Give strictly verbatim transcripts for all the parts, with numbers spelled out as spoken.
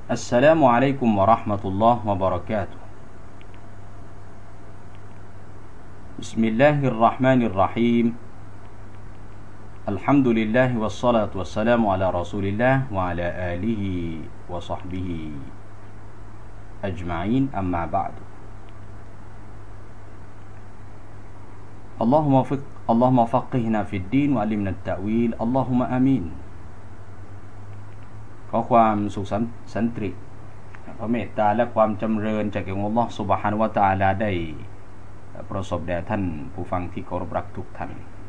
السلام عليكم ورحمة الله وبركاته بسم الله الرحمن الرحيم الحمد لله والصلاة والسلام على رسول الله وعلى آله وصحبه أجمعين أما بعد اللهم فق اللهم فقهنا في الدين وعلمنا التأويل اللهم آمينขอความสุขสันติพระเมตตาและความจำเริญจากองค์อัลเลาะห์ซุบฮานะฮูวะตะอาลาได้ประสบแด่ท่านผู้ฟังที่เคารพรักทุกท่าน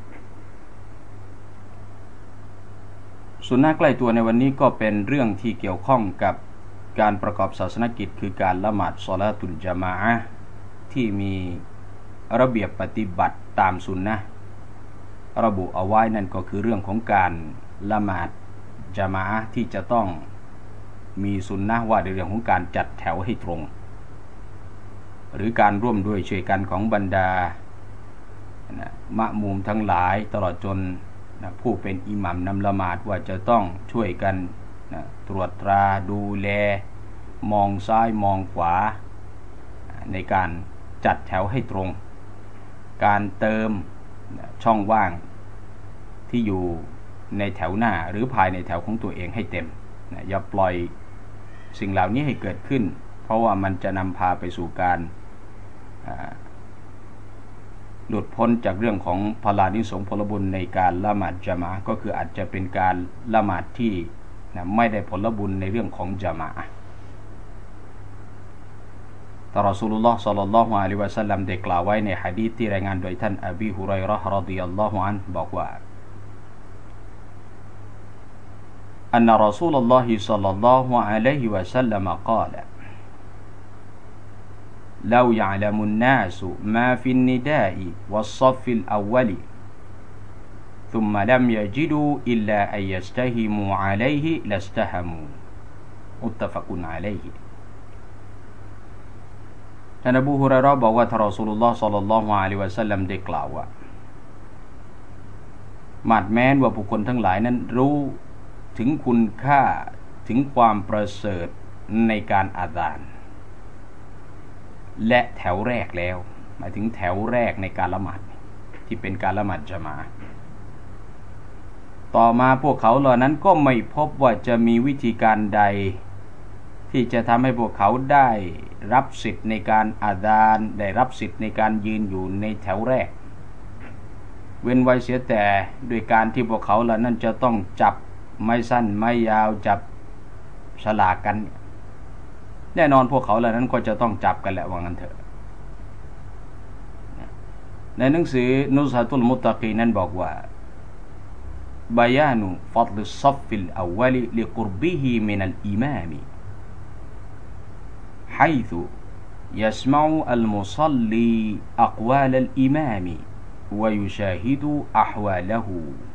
สุนนะใกล้ตัวในวันนี้ก็เป็นเรื่องที่เกี่ยวข้องกับการประกอบศาสนกิจคือการละหมาดศอลาตุลญะมาอะห์ที่มีระเบียบปฏิบัติตามสุนนะห์ระบุเอาไว้นั่นก็คือเรื่องของการละหมาดญะมาอะห์ที่จะต้องมีสุนนะห์ว่าในเรื่องของการจัดแถวให้ตรงหรือการร่วมด้วยช่วยกันของบรรดนะมะมูมทั้งหลายตลอดจนนะผู้เป็นอิหมัมนำละหมาดว่าจะต้องช่วยกันนะตรวจตราดูแลมองซ้ายมองขวาในการจัดแถวให้ตรงการเติมนะช่องว่างที่อยู่ในแถวหน้าหรือภายในแถวของตัวเองให้เต็มนะอย่าปล่อยสิ่งเหล่านี้ให้เกิดขึ้นเพราะว่ามันจะนำพาไปสู่การหลุดพ้นจากเรื่องของพลานิสงส์ผลบุญในการละหมาดญะมาอะห์ก็คืออาจจะเป็นการละหมาดที่นะไม่ได้ผลบุญในเรื่องของญะมาอะห์แต่รอซูลุลลอฮ์ศ็อลลัลลอฮุอะลัยฮิวะซัลลัมได้กล่าวไว้ในหะดีษที่รายงานโดยท่านอบีฮุรอยเราะห์รอฎิยัลลอฮุอันฮุบอกว่าอันนะรอซูลุลลอฮิศ็อลลัลลอฮุอะลัยฮิวะซัลลัมกล่าวلو يعلم الناس ما في النداء والصف الأول ثم لم يجدوا إلا أن يستهموا عليه لاستهموا متفق عليه ท่านอบูฮุรอยเราะห์บอกว่าท่านรอซูลุลลอฮ์ศ็อลลัลลอฮุอะลัยฮิวะซัลลัมได้กล่าวว่ามาดแม้นว่าบุคคลทั้งหลายนั้นรู้ถึงคุณค่าถึงความประเสริฐในการอาซานและแถวแรกแล้วหมายถึงแถวแรกในการละหมาดที่เป็นการละหมาดญะมาอะห์ต่อมาพวกเขาเหล่านั้นก็ไม่พบว่าจะมีวิธีการใดที่จะทำให้พวกเขาได้รับสิทธิ์ในการอาซานได้รับสิทธิ์ในการยืนอยู่ในแถวแรกเว้นไว้เสียแต่โดยการที่พวกเขาเหล่านั้นจะต้องจับไม้สั้นไม้ยาวจับฉลากกันแน่นอนพวกเขาเหล่านั้นก็จะต้องจับกันแหละว่างั้นเถอะในหนังสือนุซฮะตุลมุตตะกีนั้นบอกว่าบายานุฟัฎลิศศอฟฟิลอัววะลิลิกุรบิฮิมินัลอิมามحيث يسمع المصلي أقوال الإمام ويشاهد أحواله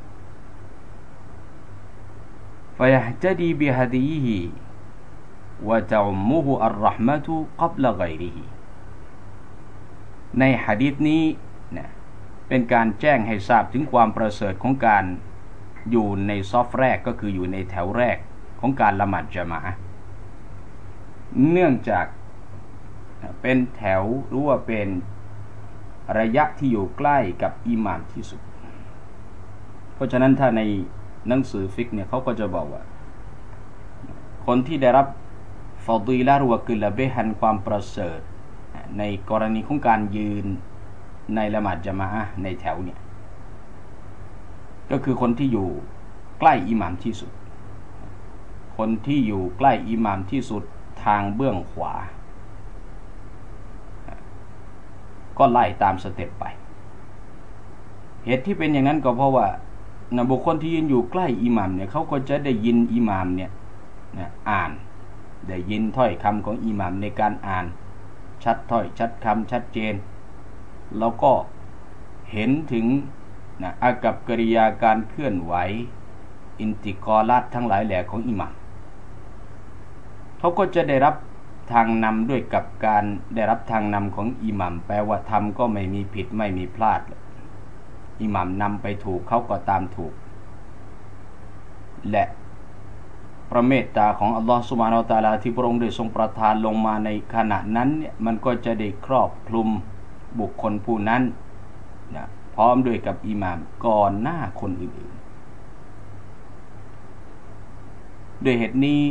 فيهتدي بهديه وتعمه الرحمة قبل غيره ในหะดีษนี้นะเป็นการแจ้งให้ทราบถึงความประเสริฐของการอยู่ในซอฟแรกก็คืออยู่ในแถวแรกของการละหมาดญะมาอะห์เนื่องจากเป็นแถวหรือว่าเป็นระยะที่อยู่ใกล้กับอิหม่ามที่สุดเพราะฉะนั้นถ้าในหนังสือฟิกเนี่ยเขาก็จะบอกว่าคนที่ได้รับฟอฎีละห์หรือว่ากุลเบฮันความประเสริฐในกรณีของการยืนในละหมาดญะมาอะห์ในแถวเนี่ยก็คือคนที่อยู่ใกล้อิหม่ามที่สุดคนที่อยู่ใกล้อิหม่ามที่สุดทางเบื้องขวาก็ไล่ตามสเต็ปไปเหตุที่เป็นอย่างนั้นก็เพราะว่าบุคคลที่ยืนอยู่ใกล้อิหม่ามเนี่ยเขาก็จะได้ยินอิหม่ามเนี่ยอ่านได้ยินถ้อยคำของอิหม่ามในการอ่านชัดถ้อยชัดคำชัดเจนแล้วก็เห็นถึงนะอากัปกิริยาการเคลื่อนไหวอินติกอลัตทั้งหลายแหล่ของอิหม่ามเขาก็จะได้รับทางนำด้วยกับการได้รับทางนำของอิหม่ามแปลว่าทำก็ไม่มีผิดไม่มีพลาดอิหม่ามนำไปถูกเขาก็ตามถูกและพระเมตตาของอัลลอฮฺซุบฮานะฮูวะตะอาลาที่พระองค์ได้ทรงประทานลงมาในขณะนั้นเนี่ยมันก็จะได้ครอบคลุมบุคคลผู้นั้นนะพร้อมด้วยกับอิหม่ามก่อนหน้าคนอื่นๆด้วยเหตุนี้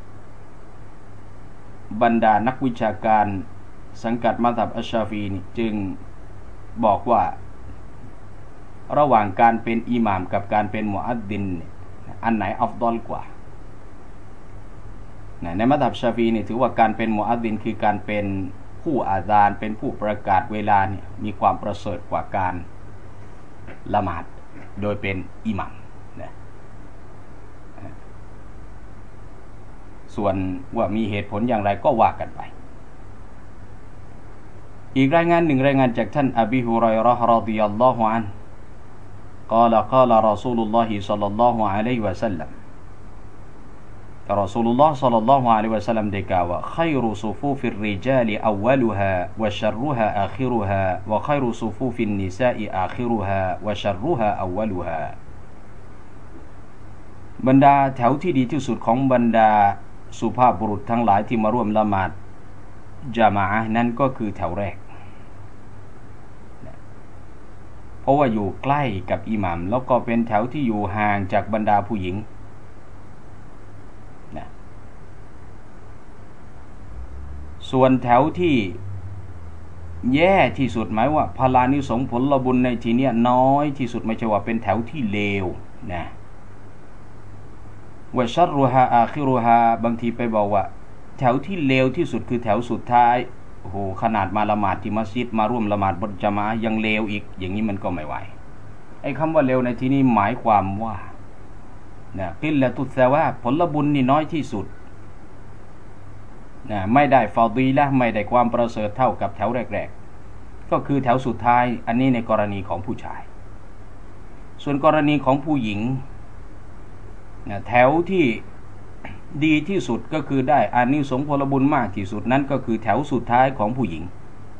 บรรดานักวิชาการสังกัดมัซฮับอัชชาฟีนี่จึงบอกว่าระหว่างการเป็นอิหม่ามกับการเป็นมุอัซซินอันไหนอัฟฎอลกว่าในมัซฮับชาฟีนี่ถือว่าการเป็นมุอัซซินคือการเป็นผู้อาซานเป็นผู้ประกาศเวลาเนี่ยมีความประเสริฐกว่าการละหมาดโดยเป็นอิหม่ามนะส่วนว่ามีเหตุผลอย่างไรก็ว่ากันไปอีกรายงานหนึ่งรายงานจากท่านอบีฮุรอยเราะห์รอฎิยัลลอฮุอันฮุกล่าวกล่าวรอซูลุลลอฮิศ็อลลัลลอฮุอะลัยฮิวะซัลลัมรอซูลุลลอฮ์ศ็อลลัลลอฮุอะลัยฮิวะซัลลัมได้กล่าวว่าค็อยรุซุฟูฟิรริญาลิอัววัลุฮาวะชัรรุฮาอาคิรุฮาวะค็อยรุซุฟูฟินนิซาอิอาคิรุฮาวะชัรรุฮาอัววัลุฮาบรรดาแถวที่ดีที่สุดของบรรดาสุภาพบุรุษทั้งหลายที่มาร่วมละหมาดญะมาอะห์นั้นก็คือแถวแรกเพราะว่าอยู่ใกล้กับอิหมัมแล้วก็เป็นแถวที่อยู่ห่างจากบรรดาผู้หญิงนะส่วนแถวที่แย่ที่สุดหมายว่าพลานิสงส์ผลบุญในที่นี้น้อยที่สุดไม่ใช่ว่าเป็นแถวที่เลวนะวะชัรรุฮาอาคิรุฮาบางทีไปบอกว่าแถวที่เลวที่สุดคือแถวสุดท้ายโอ้โหขนาดมาละหมาดที่มัสยิดมาร่วมละหมาดบนญะมาอะห์ยังเลวอีกอย่างนี้มันก็ไม่ไหวไอ้คำว่าเลวในที่นี้หมายความว่านะกิลละตุซะวาบผลบุญนี่น้อยที่สุดนะไม่ได้ฟอฎีละห์ไม่ได้ความประเสริฐเท่ากับแถวแรกๆก็คือแถวสุดท้ายอันนี้ในกรณีของผู้ชายส่วนกรณีของผู้หญิงนะแถวที่ดีที่สุดก็คือได้อานิสงส์ผลบุญมากที่สุดนั้นก็คือแถวสุดท้ายของผู้หญิง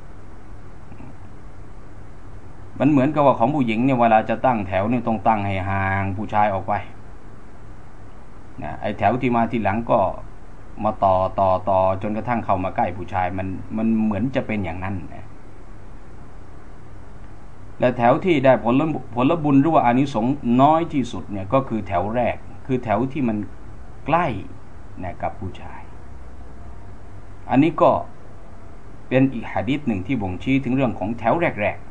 มันเหมือนกับว่าของผู้หญิงเนี่ยเวลาจะตั้งแถวเนี่ยต้องตั้งให้ห่างผู้ชายออกไปนะไอ้แถวที่มาทีหลังก็มาต่อต่อต่อจนกระทั่งเข้ามาใกล้ผู้ชายมันมันเหมือนจะเป็นอย่างนั้นนะและแถวที่ได้ผลผลบุญหรือว่าอานิสงส์น้อยที่สุดเนี่ยก็คือแถวแรกคือแถวที่มันใกล้นะกับผู้ชายอันนี้ก็เป็นอีกหะดีษหนึ่งที่บ่งชี้ถึงเรื่องของแถวแรก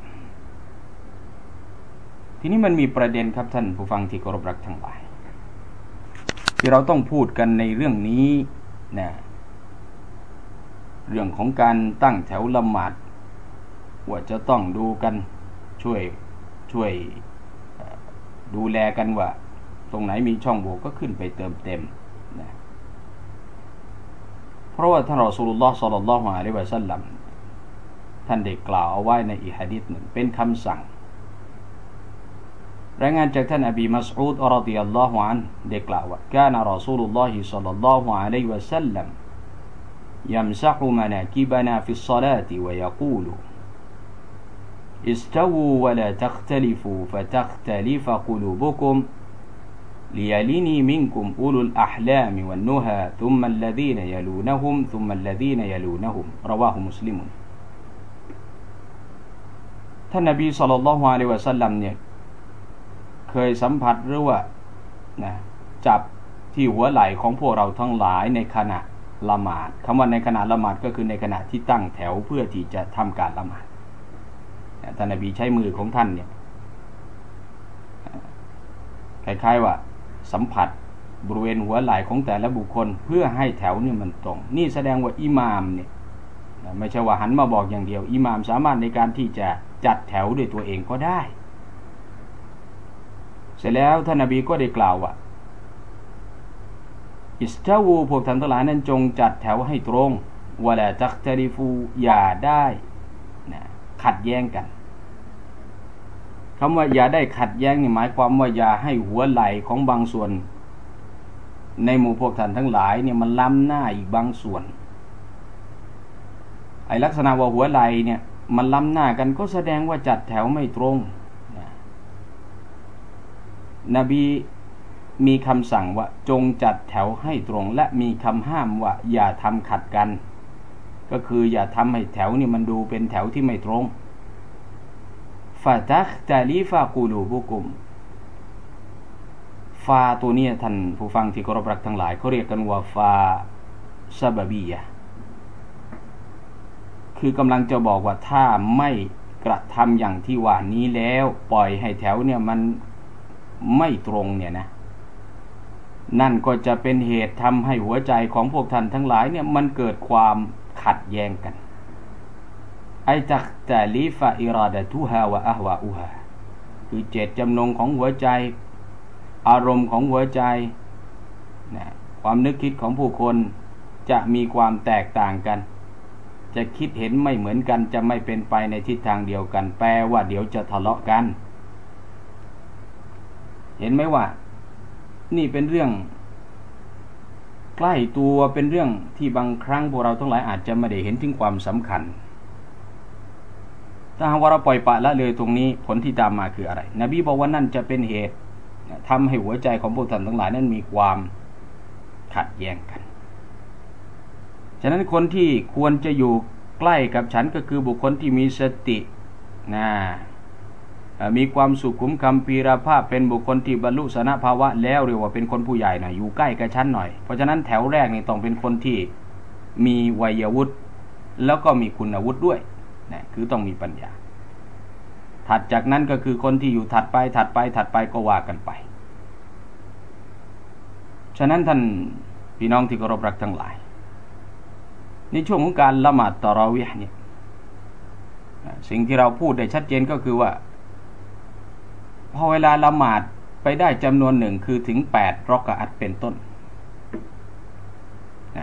ๆทีนี้มันมีประเด็นครับท่านผู้ฟังที่เคารพรักทั้งหลายที่เราต้องพูดกันในเรื่องนี้นะเรื่องของการตั้งแถวละหมาดว่าจะต้องดูกันช่วยช่วยดูแลกันว่าตรงไหนมีช่องโหว่ก็ขึ้นไปเติมเต็มนะเพราะว่าท่านรอซูลุลลอฮ์ศ็อลลัลลอฮุอะลัยฮิวะซัลลัมท่านได้กล่าวเอาไว้ในอีกหะดีษหนึ่งเป็นคำสั่งรายงานจากท่านอบีมัสอูดรอฎิยัลลอฮุอันฮุได้กล่าวว่ากานะรอซูลุลลอฮิศ็อลลัลลอฮุอะลัยฮิวะซัลลัมยัมซะฮุมะนากิบนาฟิศศอลาติวะยะกูลุاستووا ولا تختلفوا فتختلف قلوبكم ليلني منكم أولو الأحلام والنهى ثم الذين يلونهم ثم الذين يلونهم رواه مسلم ท่านนบีศ็อลลัลลอฮุอะลัยฮิวะซัลลัมเนี่ยเคยสัมผัสหรือว่านะจับที่หัวไหล่ของพวกเราทั้งหลายในขณะละหมาดคำว่าในขณะละหมาดก็คือในขณะที่ตั้งแถวเพื่อที่จะทำการละหมาดท่านนบีใช้มือของท่านเนี่ยคล้ายๆว่าสัมผัสบริเวณหัวไหล่ของแต่ละบุคคลเพื่อให้แถวนี่มันตรงนี่แสดงว่าอิหม่ามเนี่ยไม่ใช่ว่าหันมาบอกอย่างเดียวอิหม่ามสามารถในการที่จะจัดแถวด้วยตัวเองก็ได้เสร็จแล้วท่านนบีก็ได้กล่าวว่าอิสตาวูพวกท่านทั้งหลายนั้นจงจัดแถวให้ตรงวะลาตักตะริฟูอย่าได้นะขัดแย้งกันคำว่าอย่าได้ขัดแย้งนี่หมายความว่าอย่าให้หัวไหล่ของบางส่วนในหมู่พวกท่านทั้งหลายเนี่ยมันล้ำหน้าอีกบางส่วนไอ้ลักษณะว่าหัวไหล่เนี่ยมันล้ำหน้ากันก็แสดงว่าจัดแถวไม่ตรงนะนบีมีคำสั่งว่าจงจัดแถวให้ตรงและมีคำห้ามว่าอย่าทำขัดกันก็คืออย่าทำให้แถวนี่มันดูเป็นแถวที่ไม่ตรงฟาตัคตาลีฟากูลูบุกุมฟาตัวนี้ท่านผู้ฟังที่เคารพรักทั้งหลายเขาเรียกกันว่าฟาซาบะบียะคือกำลังจะบอกว่าถ้าไม่กระทำอย่างที่ว่านี้แล้วปล่อยให้แถวเนี่ยมันไม่ตรงเนี่ยนะนั่นก็จะเป็นเหตุทำให้หัวใจของพวกท่านทั้งหลายเนี่ยมันเกิดความขัดแย้งกันไอตักตาลีฟะอิราดะตุฮาวะอะฮวาอุฮาคือเจตจำนงของหัวใจอารมณ์ของหัวใจนะความนึกคิดของผู้คนจะมีความแตกต่างกันจะคิดเห็นไม่เหมือนกันจะไม่เป็นไปในทิศทางเดียวกันแปลว่าเดี๋ยวจะทะเลาะกันเห็นไหมว่านี่เป็นเรื่องใกล้ตัวเป็นเรื่องที่บางครั้งพวกเราทั้งหลายอาจจะไม่ได้เห็นถึงความสำคัญถ้าหากว่าเราปล่อยปละละเลยตรงนี้ผลที่ตามมาคืออะไรนบีบอกว่านั่นจะเป็นเหตุทำให้หัวใจของพวกท่านทั้งหลายนั้นมีความขัดแย้งกันฉะนั้นคนที่ควรจะอยู่ใกล้กับฉันก็คือบุคคลที่มีสตินะมีความสุขุมคำพีรภาพเป็นบุคคลที่บรรลุสนภาวะแล้วเรียกว่าเป็นคนผู้ใหญ่หน่อยอยู่ใกล้กับฉันหน่อยเพราะฉะนั้นแถวแรกนี่ต้องเป็นคนที่มีวัยวุฒิแล้วก็มีคุณวุฒิด้วยนะคือต้องมีปัญญาถัดจากนั้นก็คือคนที่อยู่ถัดไปถัดไปถัดไปก็ว่ากันไปฉะนั้นท่านพี่น้องที่เคารพรักทั้งหลายในช่วงของการละหมาดตะเราะวีฮ์เนี่ยสิ่งที่เราพูดได้ชัดเจนก็คือว่าพอเวลาละหมาดไปได้จำนวนหนึ่งคือถึงแปดรอกะอัตเป็นต้นนะ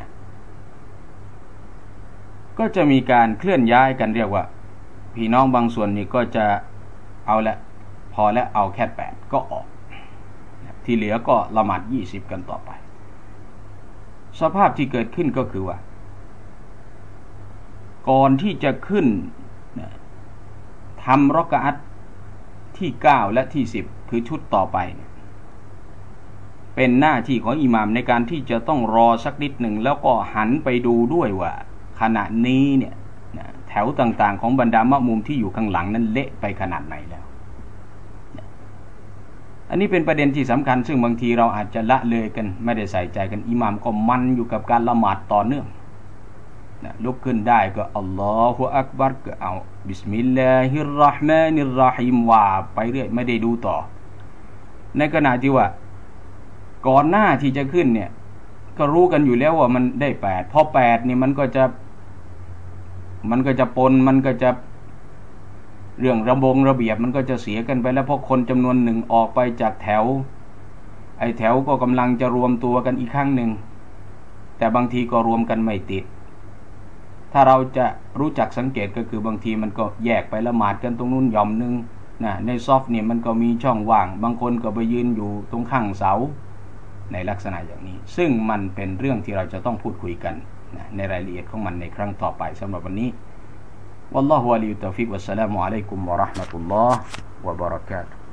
ก็จะมีการเคลื่อนย้ายกันเรียกว่าพี่น้องบางส่วนนี่ก็จะเอาละพอแล้วเอาแค่แปดก็ออกที่เหลือก็ละหมาดยี่สิบกันต่อไปสภาพที่เกิดขึ้นก็คือว่าก่อนที่จะขึ้นทำรอกะอัตที่เก้าและที่สิบคือชุดต่อไปเป็นหน้าที่ของอิหม่ามในการที่จะต้องรอสักนิดหนึ่งแล้วก็หันไปดูด้วยว่าขณะนี้เนี่ยแถวต่างๆของบรรดามะมุมที่อยู่ข้างหลังนั้นเละไปขนาดไหนแล้วอันนี้เป็นประเด็นที่สำคัญซึ่งบางทีเราอาจจะละเลยกันไม่ได้ใส่ใจกันอิหม่ามก็มันอยู่กับการละหมาดต่อเนื่องลุกขึ้นได้ก็อัลลอฮฺอักบัรก็เอาบิสมิลลาฮิรเราะห์มานิรเราะฮีมว่าไปเรื่อยไม่ได้ดูต่อในขณะที่ว่าก่อนหน้าที่จะขึ้นเนี่ยก็รู้กันอยู่แล้วว่ามันได้แปดพอแปดนี่มันก็จะมันก็จะปนมันก็จะเรื่องระบงระเบียบมันก็จะเสียกันไปแล้วเพราะคนจำนวนหนึ่งออกไปจากแถวไอ้แถวก็กำลังจะรวมตัวกันอีกครั้งหนึ่งแต่บางทีก็รวมกันไม่ติดถ้าเราจะรู้จักสังเกตก็คือบางทีมันก็แยกไปละหมาดกันตรงนู้นหย่อมนึงนะในซอฟเนี่ยมันก็มีช่องว่างบางคนก็ไปยืนอยู่ตรงข้างเสาในลักษณะอย่างนี้ซึ่งมันเป็นเรื่องที่เราจะต้องพูดคุยกันนะในรายละเอียดของมันในครั้งต่อไปสำหรับวันนี้วัลลอฮุวะลียุตตอฟิกวัสสลามุอะลัยกุมวะเราะห์มะตุลลอฮ์วะบะเราะกาตุฮ์